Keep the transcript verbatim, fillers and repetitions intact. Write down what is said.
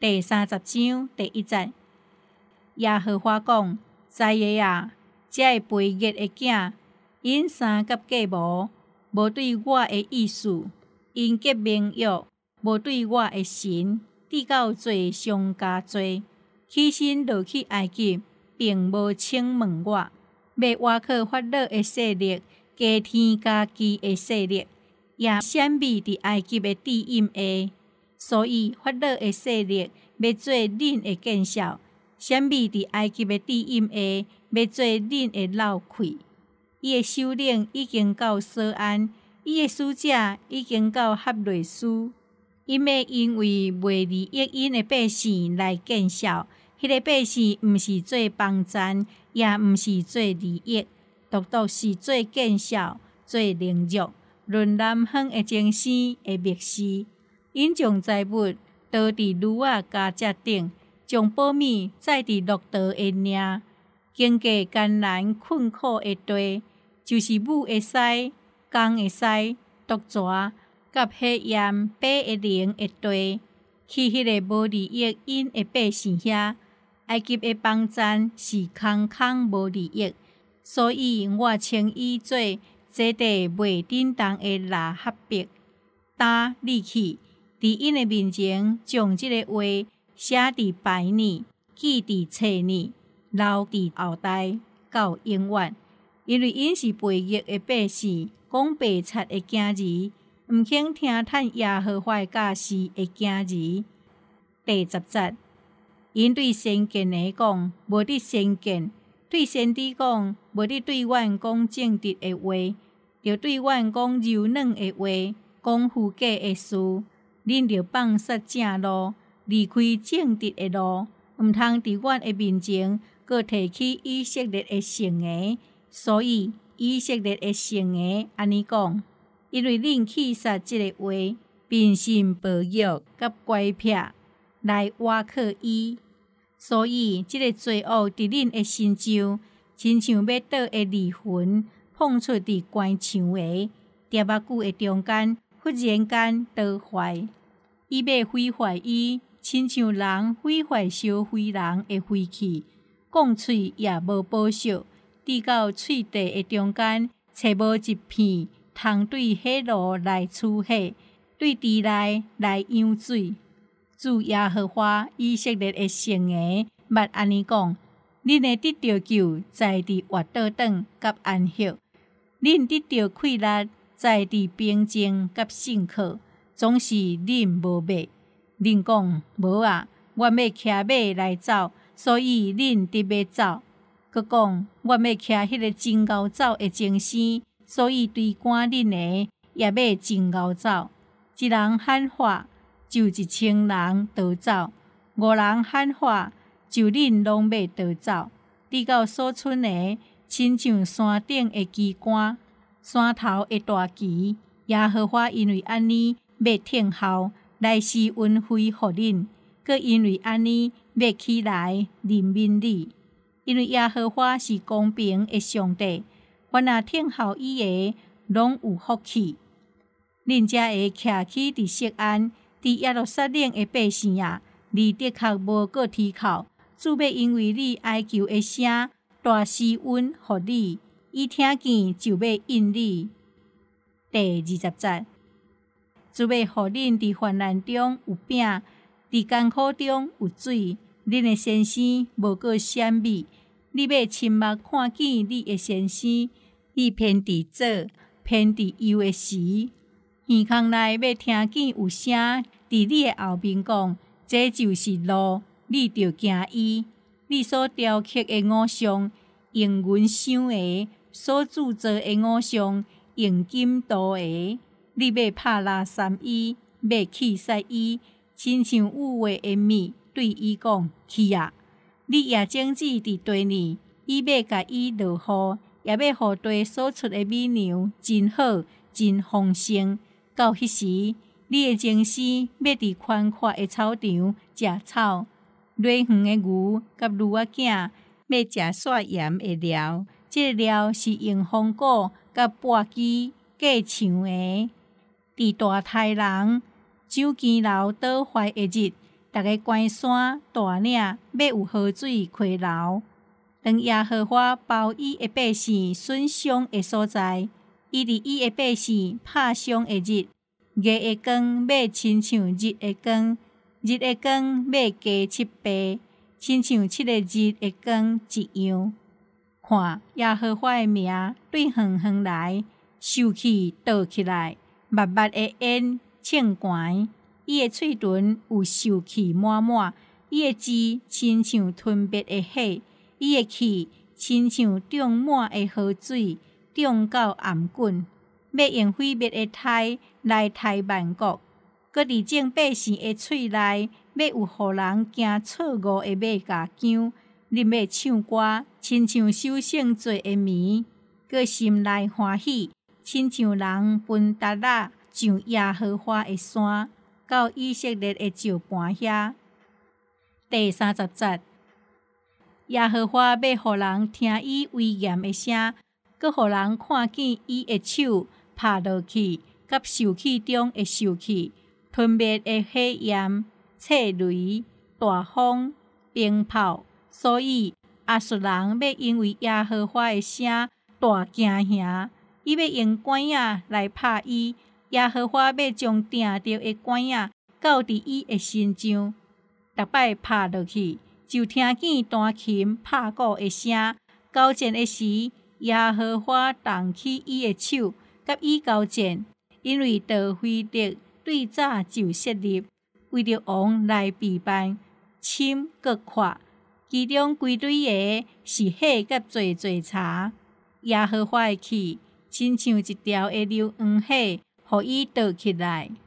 第三十章第一節，耶和華講：知個啊，這個背逆的囝，因三甲計無，無對我的意思，因結盟約，無對我的神，直到罪上加罪，起身落去埃及，並無請問我，要挖去法老的勢力，加添家己的勢力，也閃避佇埃及的地蔭下。所以法老的勢力要做恁的見笑，閃避佇埃及的地蔭下，要做恁的流氣。伊的首領已經到索安，伊的使者已經到哈瑞斯，因要因為袂利益因的百姓來見笑。迄、那個百姓毋是做幫贊，也毋是做利益，獨獨是做見笑、做凌辱，論南方的精生的密事。因將財物倒佇驢仔加隻頂，將寶米載佇駱駝的領，經過艱難困苦的地，就是母的屎、公的屎、毒蛇、甲火焰、白的靈的地，去迄個無利益因的百姓遐。埃及的幫贊是空空無利益，所以我稱伊做這地袂振動的拉合伯。打你去，佇因的面前將這個話寫佇牌呢，記佇冊呢，留佇後代到永遠。因為因是悖逆的百姓，講白賊的囝兒，毋肯聽嘆耶和華的教示的囝兒。第十節，因對先見的講，無得先見；對先知講，無得對阮講正直的話，就對阮講柔軟的話，講虛假的事。恁就放煞正路，離開正直的路，毋通佇阮的面前，閣提起以色列的聖言。所以以色列的聖言安尼講，因為恁棄殺這個話，秉性暴虐甲乖僻來挖克伊，所以這個罪惡佇恁的身上，親像要倒的離魂，碰出佇關牆的蝶仔骨的中間。忽然間倒壞，伊要毀壞伊，親像人毀壞燒灰人的灰氣，講喙也無保守，直到喙地的中間，找無一片通對火爐來取火，對池內來揚水。主耶和華以色列的聖言，捌安尼講：恁的得着救，在佇活倒轉甲安息；恁得着氣力。在佇平靜甲信靠，總是恁無馬。恁講無啊，我要騎馬來走，所以恁得要走。閣講我要騎迄個真牛走的精生，所以追趕恁的也要真牛走。一人喊話，就一千人逃走；五人喊話，就恁攏要逃走。直到所剩的，親像山頂的旗杆。山頭的大旗，耶和華因為安尼要聽候來施恩惠予恁，閣因為安尼要起來憐憫你。因為耶和華是公平的上帝，凡若聽候伊的，攏有福氣。恁才會徛起佇錫安，佇耶路撒冷的百姓啊，你的確無個啼哭，主要因為你哀求的聲，大施恩予你。伊聽見就要應你。第二十節，主要予恁佇患難中有餅，佇艱苦中有水。恁的先生無個閃避，你要親目看見你的先生。你偏佇左，偏佇右的時，耳孔內要聽見有聲佇你的後面講，這就是路，你着行伊。你所雕刻的偶像，用銀鑲的。所鑄造的偶像用金鍍的，你要拍拉三伊，要氣殺伊，親像有話的物對伊講去啊！你也種子佇地裡，伊要甲伊落雨，也要互地所出的美牛真好真豐盛。到迄時，你的精生要佇寬闊的草場食草，拉遠的牛甲驢仔囝要食煞鹽的料。這個料是用紅果甲簸箕架牆的。佇大豺人酒羹樓倒壞的日， 逐个关山大岭要有河水溪流。当耶和华保伊的百姓损伤的所在，伊伫伊的百姓拍伤的日，月的光要亲像日的光，日的光要加七倍，亲像七个日的光一样。看耶和华的名对远远来，受气倒起来，密密的烟冲悬，伊的喙唇有受气满满，伊的舌亲像吞灭的火，伊的气亲像种满的河水，种到暗滚，要用毁灭的胎来刣万国。搁伫众百姓的喙内，要有互人惊错误的马甲姜，恁要唱歌，亲像守圣节的暝，搁心内欢喜，亲像人奔达拉上耶和华的山，到以色列的石盘遐。第三十节，耶和华要互人听伊威严的声，搁互人看见伊的手拍落去，甲受气中的受气，吞灭的火焰、刺雷、大风、冰雹。所以亚述人要因为耶和华的声大惊吓，伊要用管仔来拍伊。耶和华要将钉着的管仔交伫伊的身上，逐摆拍落去，就听见弹琴拍鼓的声。交战的时，耶和华动起伊的手，甲伊交战，因为大卫的对早就设立，为着王来备办，深搁阔，其中规堆个是火甲做做柴。耶和华的气亲像一条的硫黄火，互伊倒起来。